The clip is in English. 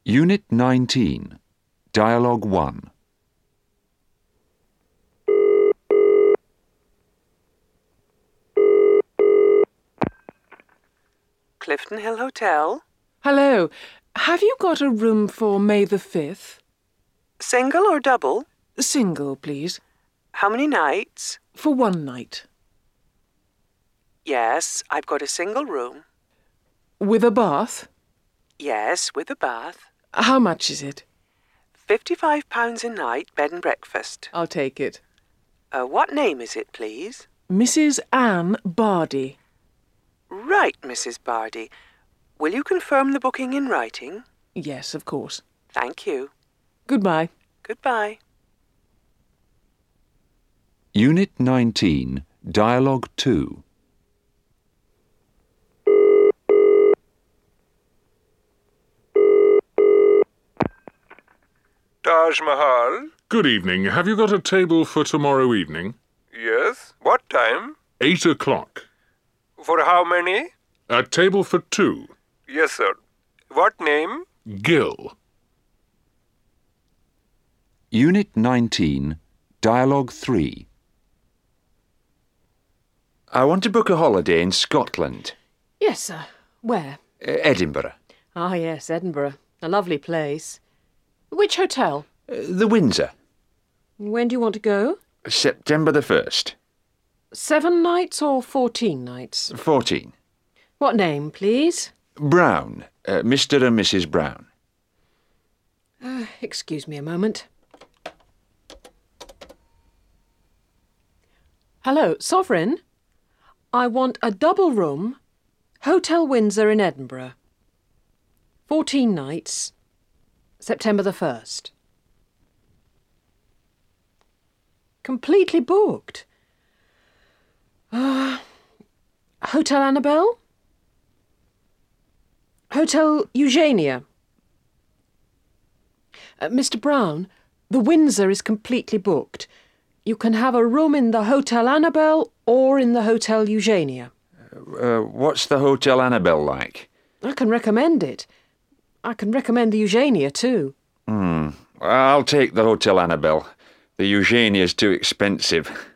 Unit 19, Dialogue 1. Clifton Hill Hotel. Hello. Have you got a room for May the 5th? Single or double? Single, please. How many nights? For one night. Yes, I've got a single room. With a bath? Yes, with a bath. How much is it? £55 a night, bed and breakfast. I'll take it. What name is it, please? Mrs. Anne Bardy. Right, Mrs. Bardy. Will you confirm the booking in writing? Yes, of course. Thank you. Goodbye. Goodbye. Unit 19, Dialogue 2. Taj Mahal? Good evening. Have you got a table for tomorrow evening? Yes. What time? 8 o'clock. For how many? A table for 2. Yes, sir. What name? Gill. Unit 19, Dialogue 3. I want to book a holiday in Scotland. Yes, sir. Where? Edinburgh. Ah, yes, Edinburgh. A lovely place. Which hotel? The Windsor. When do you want to go? September the 1st. 7 nights or 14 nights? 14. What name, please? Brown. Mr. and Mrs. Brown. Excuse me a moment. Hello, Sovereign. I want a double room, Hotel Windsor in Edinburgh. 14 nights, September the 1st. Completely booked. Hotel Annabelle? Hotel Eugenia? Mr. Brown, the Windsor is completely booked. You can have a room in the Hotel Annabelle or in the Hotel Eugenia. What's the Hotel Annabelle like? I can recommend it. I can recommend the Eugenia too. I'll take the Hotel Annabelle. The Eugenia's too expensive.